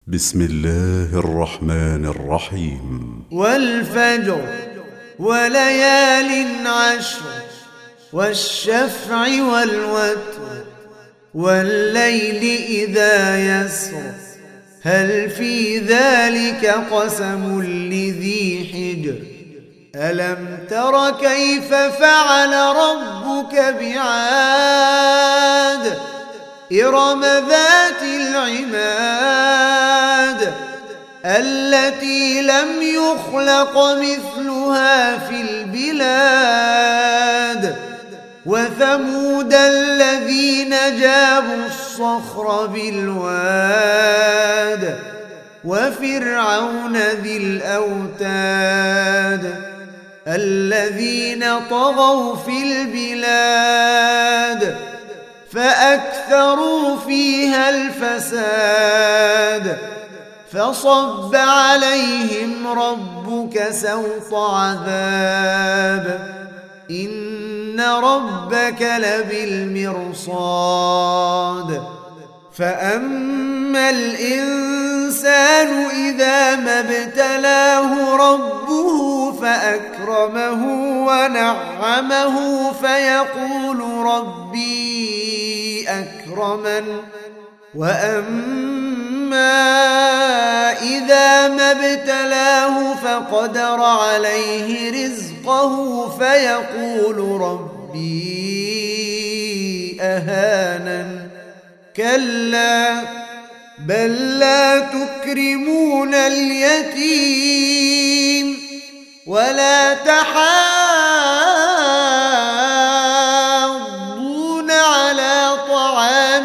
بسم الله الرحمن الرحيم. والفجر وليال عشر والشفع والوتر والليل إذا يسر هل في ذلك قسم لذي حجر ألم تر كيف فعل ربك بعاد إرم ذات العماد التي لم يخلق مثلها في البلاد وثمود الذين جابوا الصخر بالواد وفرعون ذي الأوتاد الذين طغوا في البلاد فأكثروا فيها الفساد فصب عليهم ربك سوط عذاب إن ربك لبالمرصاد فأما الإنسان إذا ما ابتلاه ربه فأكرمه ونعمه فيقول ربي أكرمن وأما إذا ما ابتلاه فقدر عليه رزقه فيقول ربي أهانن كلا بل لا تكرمون اليتيم ولا تحاضون على طعام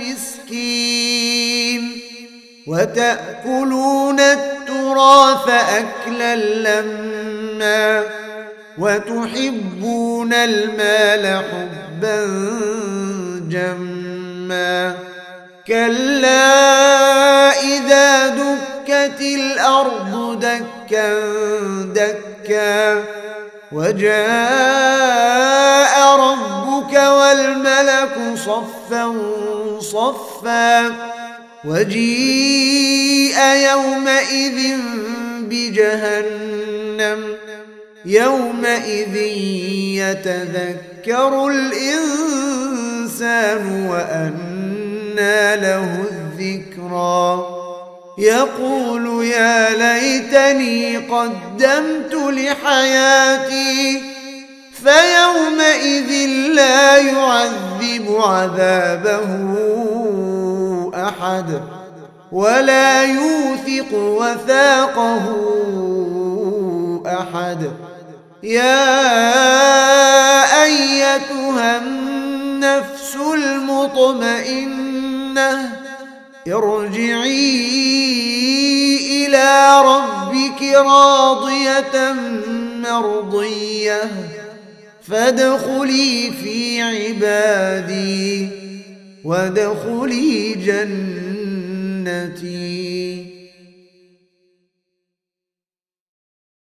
المسكين وتأكلون التراث أكلا لما وتحبون المال حبا جما كلا إذا دكت الأرض دكا دكا وجاء ربك والملك صفا صفا وجيء يومئذ بجهنم يومئذ يتذكر الإنسان وأنى له الذكرى يقول يا ليتني قدمت لحياتي فيومئذ لا يعذب عذابه أحد ولا يوثق وثاقه أحد يا أيتها النفس المطمئنة ارجعي إلى ربك راضية مرضية فادخلي في عبادي وادخلي جنتي.